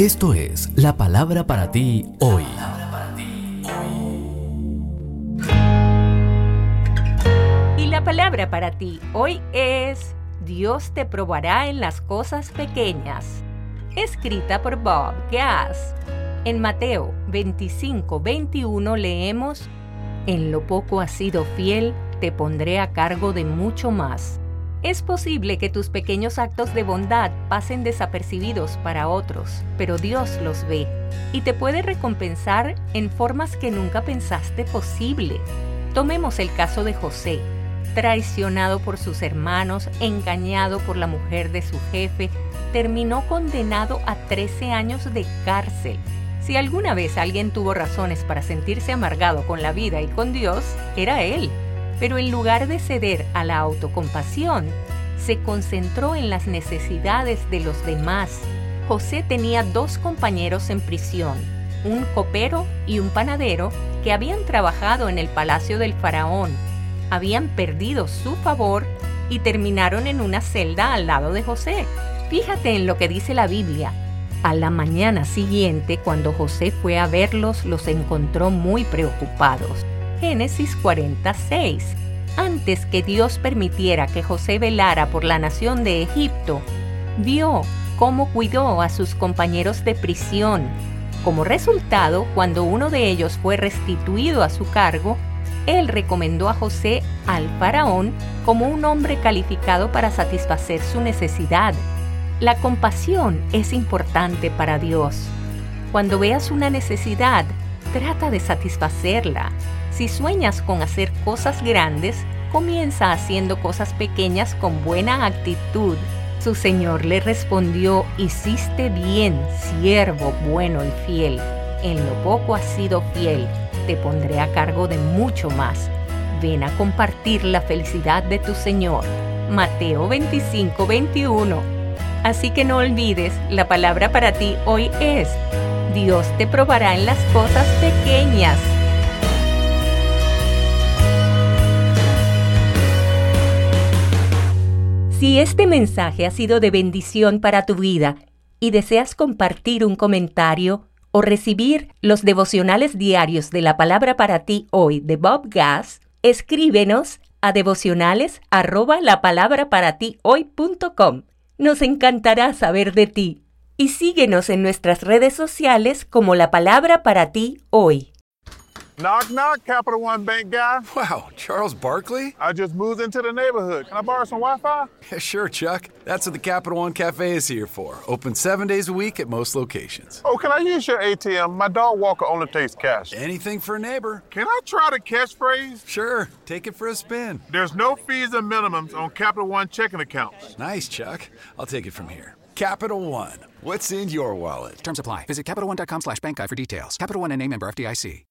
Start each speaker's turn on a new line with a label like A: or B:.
A: Esto es la palabra para ti hoy.
B: Y la palabra para ti hoy es: Dios te probará en las cosas pequeñas. Escrita por Bob Gass. En Mateo 25:21 leemos: En lo poco has sido fiel, te pondré a cargo de mucho más. Es posible que tus pequeños actos de bondad pasen desapercibidos para otros, pero Dios los ve y te puede recompensar en formas que nunca pensaste posible. Tomemos el caso de José, traicionado por sus hermanos, engañado por la mujer de su jefe, terminó condenado a 13 años de cárcel. Si alguna vez alguien tuvo razones para sentirse amargado con la vida y con Dios, era él. Pero en lugar de ceder a la autocompasión, se concentró en las necesidades de los demás. José tenía 2 compañeros en prisión, un copero y un panadero que habían trabajado en el palacio del faraón. Habían perdido su favor y terminaron en una celda al lado de José. Fíjate en lo que dice la Biblia. A la mañana siguiente, cuando José fue a verlos, los encontró muy preocupados. Génesis 46. Antes que Dios permitiera que José velara por la nación de Egipto, vio cómo cuidó a sus compañeros de prisión. Como resultado, cuando uno de ellos fue restituido a su cargo, él recomendó a José al faraón como un hombre calificado para satisfacer su necesidad. La compasión es importante para Dios. Cuando veas una necesidad, trata de satisfacerla. Si sueñas con hacer cosas grandes, comienza haciendo cosas pequeñas con buena actitud. Su señor le respondió: hiciste bien, siervo bueno y fiel. En lo poco has sido fiel, te pondré a cargo de mucho más. Ven a compartir la felicidad de tu señor. Mateo 25:21. Así que no olvides, la palabra para ti hoy es: Dios te probará en las cosas pequeñas. Si este mensaje ha sido de bendición para tu vida y deseas compartir un comentario o recibir los devocionales diarios de la palabra para ti hoy de Bob Gass, escríbenos a devocionales@lapalabraparatihoy.com. Nos encantará saber de ti y síguenos en nuestras redes sociales como La Palabra para ti hoy.
C: Knock, knock, Capital One Bank guy.
D: Wow, Charles Barkley?
C: I just moved into the neighborhood. Can I borrow some Wi-Fi?
D: Yeah, sure, Chuck. That's what the Capital One Cafe is here for. Open 7 days a week at most locations.
C: Oh, can I use your ATM? My dog walker only takes cash.
D: Anything for a neighbor.
C: Can I try the catchphrase?
D: Sure, take it for a spin.
C: There's no fees and minimums on Capital One checking accounts.
D: Nice, Chuck. I'll take it from here. Capital One. What's in your wallet?
E: Terms apply. Visit CapitalOne.com/bankguide for details. Capital One and a member FDIC.